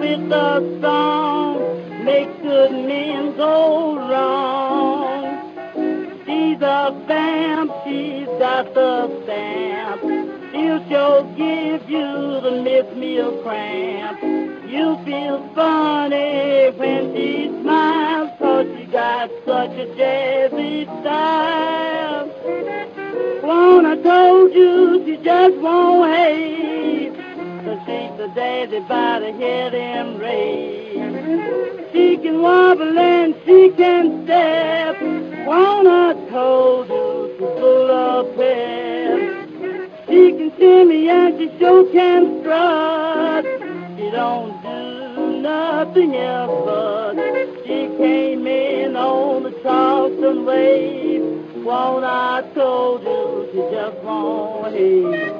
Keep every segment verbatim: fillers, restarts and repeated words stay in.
with a song, make good men go wrong. She's a vamp, she's got the stamp. She'll sure give you the Miss Meal cramp. You feel funny when she smiles, 'cause she got such a jazzy style. One, I told you she just won't hate, 'cause she's the daddy by the head and raise. She can wobble and she can step. One, I told you she's full of pep. She can shimmy and she sure can strut. She don't do nothing else but she came in on the Charleston wave. One, I told you she just won't hate.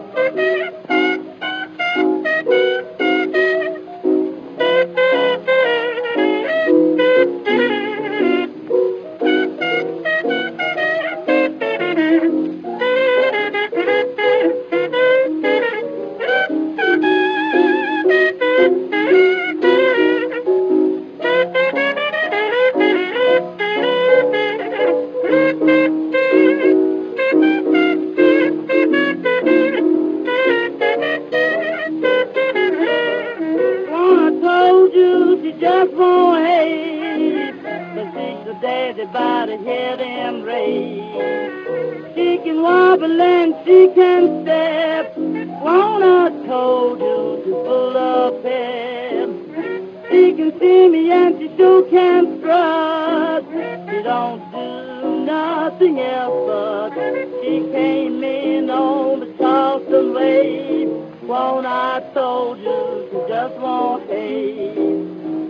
She just won't hate, but she's the daddy by the head and raise. She can wobble and she can step. Won't I told you she's full of pep. She can see me and she sure can strut. She don't do nothing else but she came in on the Charleston wave. Won't I told you she just won't hate.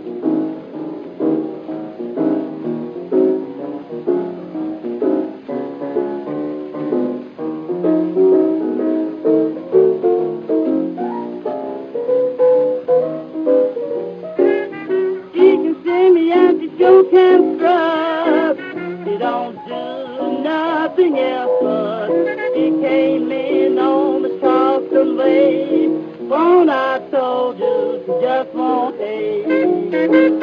You can strut. She don't do nothing else but she came in on the Charleston wave. Won't I told you she just won't hate.